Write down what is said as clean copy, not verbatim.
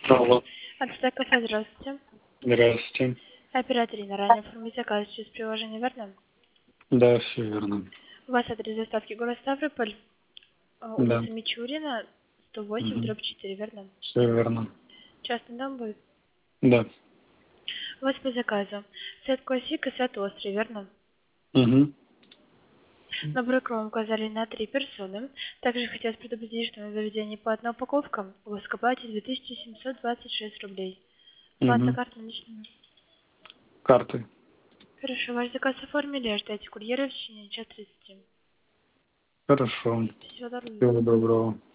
Алло. Антистай кафе, здравствуйте. Здравствуйте. Оператор на ранее оформить заказ через приложение, верно? Да, все верно. У вас адрес доставки город Ставрополь, Да. улица Мичурина, 108, Угу. дробь 4, верно? Все верно. Частный дом будет? Да. У вас по заказу сет классик и сет острый, верно? Угу. Набор икру указали на 3 персоны. Также хотелось предупредить, что на заведении по одной упаковкам у вас к оплате 2726 рублей. Оплата Угу. карт наличными. Карты. Хорошо, ваш заказ оформили, ожидайте курьера в течение часа 30. Хорошо. Всего доброго. Всего доброго.